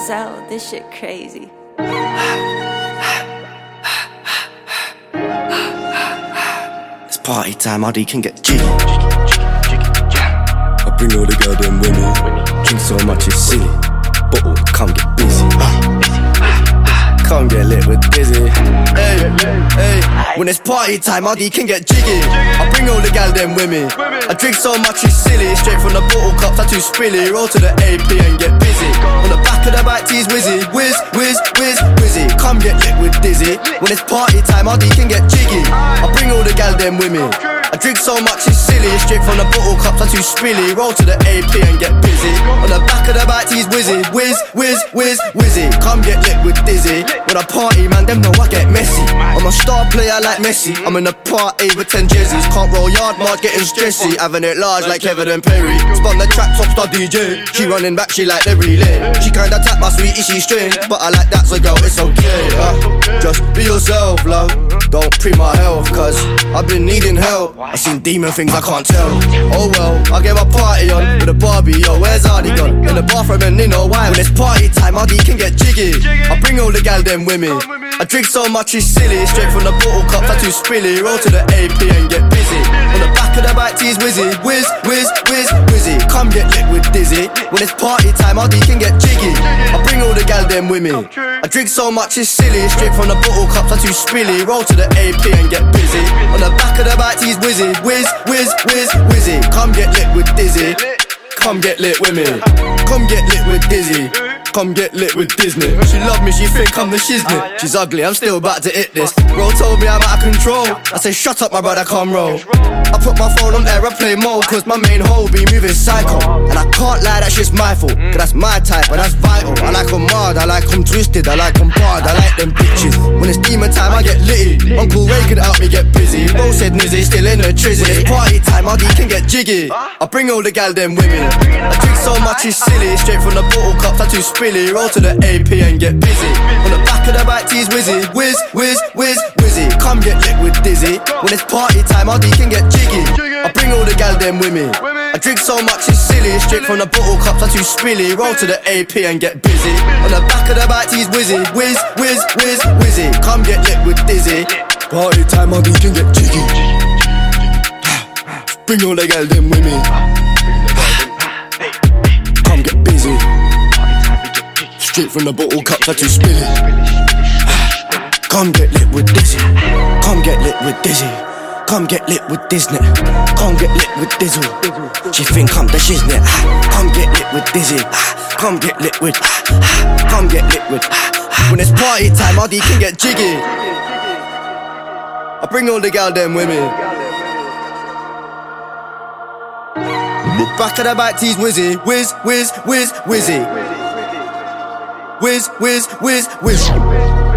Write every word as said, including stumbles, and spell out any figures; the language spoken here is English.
out, this shit crazy. It's party time, R D can get jiggy. I bring all the girl them women. Drink so much it's silly. Bottle, come get busy. Come get lit with Dizzy. Hey, hey. When it's party time, R D can get jiggy. I bring all the gal them women. I drink so much it's silly. Straight from the bottle cups, I too spilly. Roll to the A P and get busy. On the back of the bike, tease whizzy. Whiz, whiz, whiz, whizzy. Come get lit with Dizzy. When it's party time, R D can get jiggy. I bring all the gal them women. I drink so much it's silly. Straight from the bottle cups, I too spilly. Roll to the A P and get busy. On the back of the bike, tease whizzy. Whiz, whiz, whiz, whizzy. Come get lit with Dizzy. When I party, man, them know I get messy. I'm a star player like Messi. I'm in a party with ten jerseys. Can't roll yard mark, getting stressy. Having it large like Kevin and Perry. Spun the track, top star D J. She running back, she like the relay. She kinda tap my sweetie, she string. But I like that, so girl, it's okay. uh, Just be yourself, love. Don't pre my health, cause I've been needing help. I seen demon things I can't tell. Oh well, I get my party on with a Barbie, yo, where's Hardy gone? In the bathroom and they know why. When it's party time, R D can get jiggy. I bring all the gal them women. I drink so much it's silly. Straight from the bottle cups, I too spilly. Roll to the A P and get busy. On the back of the bike, tease whizzy. Whiz, whiz, whiz, whizzy. Come get lit with Dizzy. When it's party time, R D can get jiggy. I bring all the gal them women. I drink so much it's silly. Straight from the bottle cups, I too spilly. Roll to the A P and get busy. On the back of the bike, tease whizzy. Whiz, whiz, whiz, whizzy. Come get lit with Dizzy. Come get lit with me. Come get lit with Dizzy. Come get lit with Disney. She love me, she think I'm the shiznit. She's ugly, I'm still about to hit this. Bro told me I'm out of control. I say shut up my brother, come roll. I put my phone on aeroplane mode, cause my main hoe be moving psycho. And I can't lie, that shit's my fault, cause that's my type and that's vital. I like them hard, I like them twisted, I like them barred, I like them bitches. When it's demon time, I get litty. Uncle Ray could help me get busy. Bro said Nizzy, still in the trizzy. When it's party time, R D can get jiggy. I bring all the gal them women. I drink so much it's silly. Straight from the bottle cups, I too spilly. Roll to the A P and get busy. On the back of the bike, tease whizzy. Whiz, whiz, whiz, whizzy. Come get lit with Dizzy. When it's party time, R D can get jiggy. I bring all the gal them women. I drink so much it's silly. Straight from the bottle cups, I too spilly. Roll to the A P and get busy. On the back of the bike, tease whizzy. Whiz, whiz, whiz, whizzy. Come get lit with Dizzy. Party time, R D can get jiggy. Bring all the gal them women. Come get busy. Straight from the bottle cups, I too spilly. Come get lit with Dizzy. Come get lit with Dizzy. Come get lit with Disney. Come get lit with Dizzle. She think I'm the shiznit. Come get lit with Dizzy. Come get lit with. Come get lit with. When it's party time, R D can get jiggy. I bring all the gal them women. Back of the bike, tease whizzy. Whiz, whiz, whiz, whizzy. Whiz, whiz, whiz, whiz.